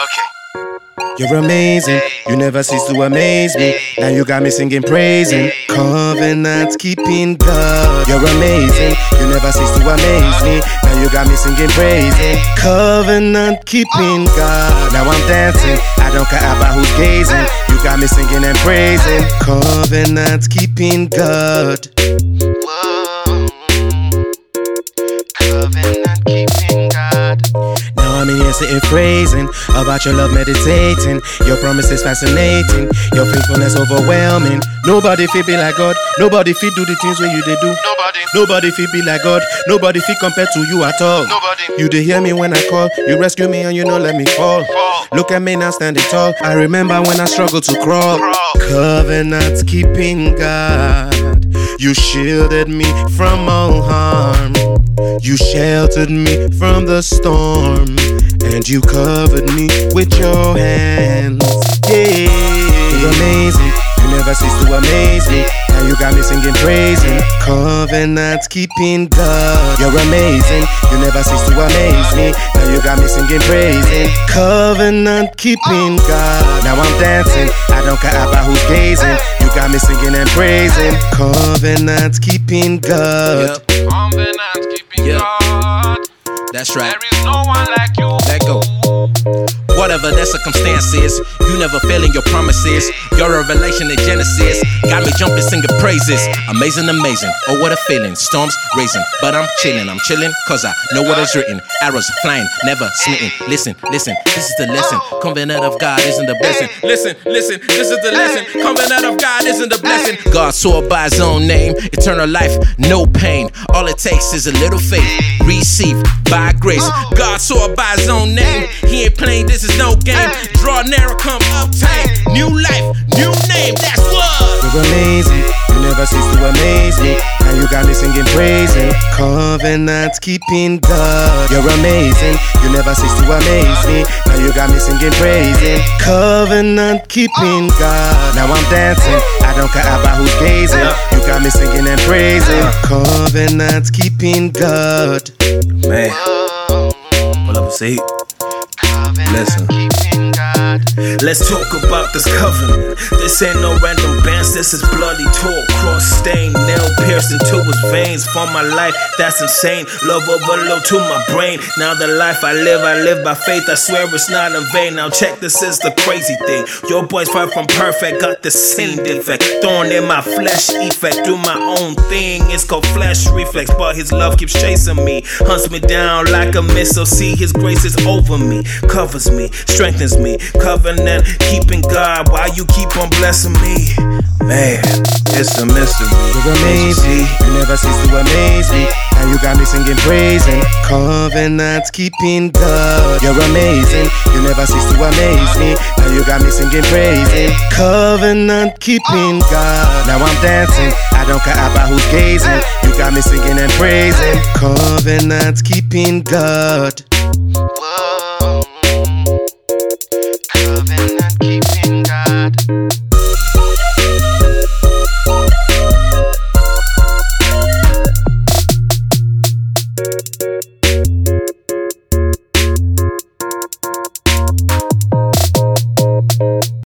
You're amazing, you never cease to amaze me. Now you got me singing, praising, covenant keeping God. You're amazing, you never cease to amaze me. Now you got me singing, praising, covenant keeping God. Now I'm dancing, I don't care about who's gazing. You got me singing and praising, covenant keeping God. Whoa. Covenant keeping God. Now I'm in here sitting phrasing about your love, meditating. Your promise is fascinating, your faithfulness overwhelming. Nobody fit be like God, nobody fit do the things where you they do. Nobody fit be like God, nobody fit compare to you at all. You did hear me when I call, you rescue me and you don't let me fall. Look at me now standing tall, I remember when I struggled to crawl. Covenant keeping God, you shielded me from all harm. You sheltered me from the storm, and you covered me with your hands. Yeah, you're amazing, you never cease to amaze me. Now you got me singing, praising, covenant keeping God. You're amazing, you never cease to amaze me. Now you got me singing, praising, covenant keeping God. Now I'm dancing, I don't care about who's gazing. You got me singing and praising, covenant keeping God. Yep. Covenant keeping God. That's right. There is no one like you. Let go. Whatever the circumstances, you never fail in your promises. Your revelation in Genesis got me jumping, singing praises. Amazing, amazing. Oh, what a feeling. Storms raging, but I'm chilling cause I know what is written. Arrows flying, never smitten. Listen, this is the lesson. Covenant of God isn't the blessing. Listen, this is the lesson. Covenant of God isn't the blessing. God saw by his own name, eternal life, no pain. All it takes is a little faith, received by grace. God saw by his own name, he ain't playing, this is no game. Draw narrow, come obtain. New life, new name, that's what. You're amazing, you never cease to amaze me. Now you got me singing, praising, covenant keeping God. You're amazing, you never cease to amaze me. Now you got me singing, praising, covenant keeping God. Now I'm dancing, I don't care about who's gazing. You got me singing and praising, covenant keeping God. Man, pull up a seat. Listen. Let's talk about this covenant. This ain't no random bands, this is bloody talk. Cross stained, nail pierced into his veins. For my life, that's insane. Love overload to my brain. Now the life I live by faith. I swear it's not in vain. Now check, this is the crazy thing. Your boy's far from perfect, got the same defect. Thorn in my flesh effect. Do my own thing, it's called flesh reflex. But his love keeps chasing me, hunts me down like a missile. See, his grace is over me, covers me, strengthens me. Covenant keeping God, why you keep on blessing me? Man, it's a mystery. You're amazing, you never cease to amaze me. Now you got me singing, praising, covenant keeping God. You're amazing, you never cease to amaze me. Now you got me singing, praising, covenant keeping God. Now I'm dancing, I don't care about who's gazing. You got me singing and praising, covenant keeping God.